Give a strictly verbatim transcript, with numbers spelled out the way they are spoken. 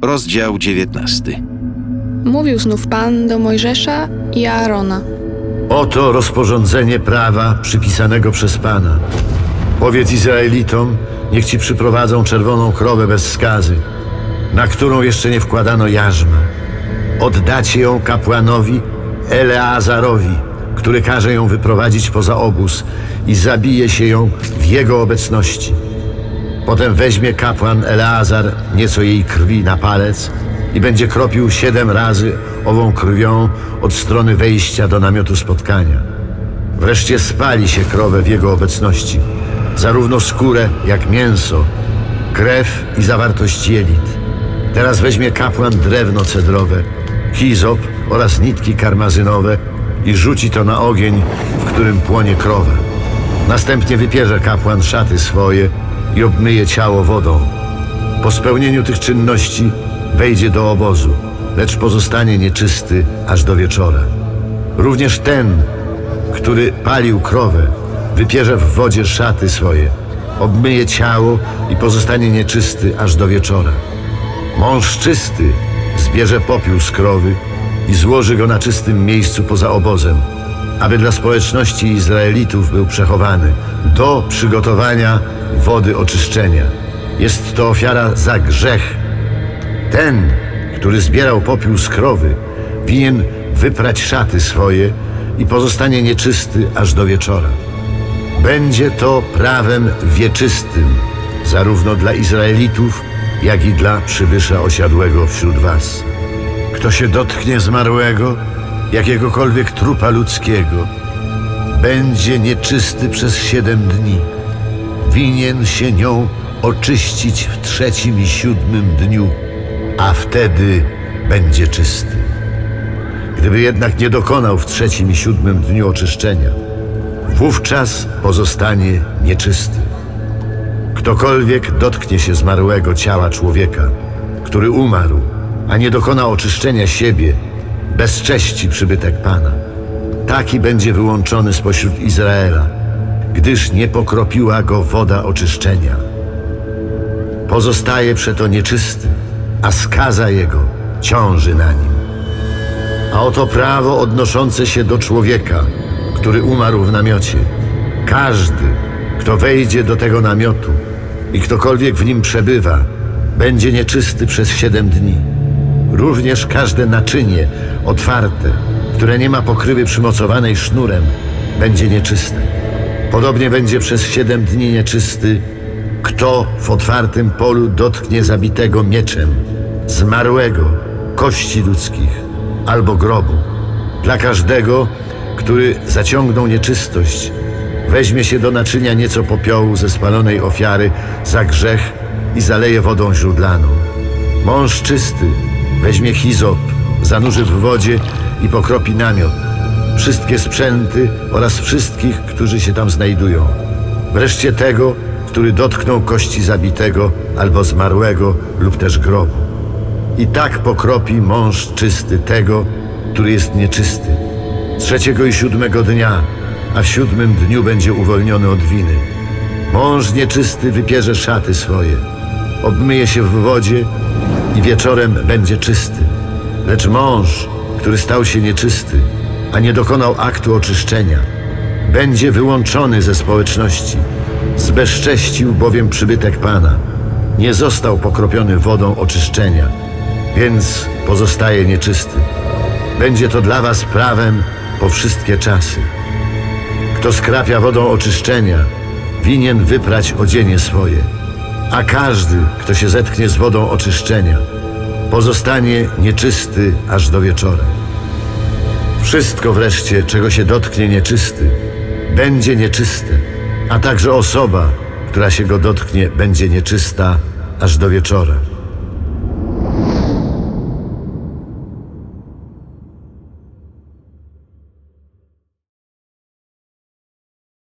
rozdział dziewiętnasty. Mówił znów Pan do Mojżesza i Aarona. Oto rozporządzenie prawa przypisanego przez Pana. Powiedz Izraelitom, niech ci przyprowadzą czerwoną krowę bez skazy, na którą jeszcze nie wkładano jarzma. Oddacie ją kapłanowi Eleazarowi, który każe ją wyprowadzić poza obóz i zabije się ją w jego obecności. Potem weźmie kapłan Eleazar nieco jej krwi na palec i będzie kropił siedem razy ową krwią od strony wejścia do namiotu spotkania. Wreszcie spali się krowę w jego obecności, zarówno skórę jak mięso, krew i zawartość jelit. Teraz weźmie kapłan drewno cedrowe, hizop oraz nitki karmazynowe i rzuci to na ogień, w którym płonie krowa. Następnie wypierze kapłan szaty swoje i obmyje ciało wodą. Po spełnieniu tych czynności wejdzie do obozu, lecz pozostanie nieczysty aż do wieczora. Również ten, który palił krowę, wypierze w wodzie szaty swoje, obmyje ciało i pozostanie nieczysty aż do wieczora. Mąż czysty zbierze popiół z krowy i złoży go na czystym miejscu poza obozem, aby dla społeczności Izraelitów był przechowany do przygotowania wody oczyszczenia. Jest to ofiara za grzech. Ten, który zbierał popiół z krowy, winien wyprać szaty swoje i pozostanie nieczysty aż do wieczora. Będzie to prawem wieczystym, zarówno dla Izraelitów, jak i dla przybysza osiadłego wśród was. Kto się dotknie zmarłego, jakiegokolwiek trupa ludzkiego, będzie nieczysty przez siedem dni. Winien się nią oczyścić w trzecim i siódmym dniu, a wtedy będzie czysty. Gdyby jednak nie dokonał w trzecim i siódmym dniu oczyszczenia, wówczas pozostanie nieczysty. Ktokolwiek dotknie się zmarłego ciała człowieka, który umarł, a nie dokona oczyszczenia siebie, bezcześci przybytek Pana. Taki będzie wyłączony spośród Izraela, gdyż nie pokropiła go woda oczyszczenia. Pozostaje przeto nieczysty, a skaza jego ciąży na nim. A oto prawo odnoszące się do człowieka, który umarł w namiocie. Każdy, kto wejdzie do tego namiotu i ktokolwiek w nim przebywa, będzie nieczysty przez siedem dni. Również każde naczynie otwarte, które nie ma pokrywy przymocowanej sznurem, będzie nieczyste. Podobnie będzie przez siedem dni nieczysty, kto w otwartym polu dotknie zabitego mieczem, zmarłego, kości ludzkich albo grobu. Dla każdego, który zaciągnął nieczystość, weźmie się do naczynia nieco popiołu ze spalonej ofiary za grzech i zaleje wodą źródlaną. Mąż czysty weźmie hizop, zanurzy w wodzie i pokropi namiot, wszystkie sprzęty oraz wszystkich, którzy się tam znajdują. Wreszcie tego, który dotknął kości zabitego albo zmarłego lub też grobu. I tak pokropi mąż czysty tego, który jest nieczysty. Trzeciego i siódmego dnia, a w siódmym dniu będzie uwolniony od winy. Mąż nieczysty wypierze szaty swoje, obmyje się w wodzie i wieczorem będzie czysty. Lecz mąż, który stał się nieczysty, a nie dokonał aktu oczyszczenia, będzie wyłączony ze społeczności. Zbezcześcił bowiem przybytek Pana. Nie został pokropiony wodą oczyszczenia, więc pozostaje nieczysty. Będzie to dla was prawem po wszystkie czasy. Kto skrapia wodą oczyszczenia, winien wyprać odzienie swoje, a każdy, kto się zetknie z wodą oczyszczenia, pozostanie nieczysty aż do wieczora. Wszystko wreszcie, czego się dotknie nieczysty, będzie nieczyste, a także osoba, która się go dotknie, będzie nieczysta aż do wieczora.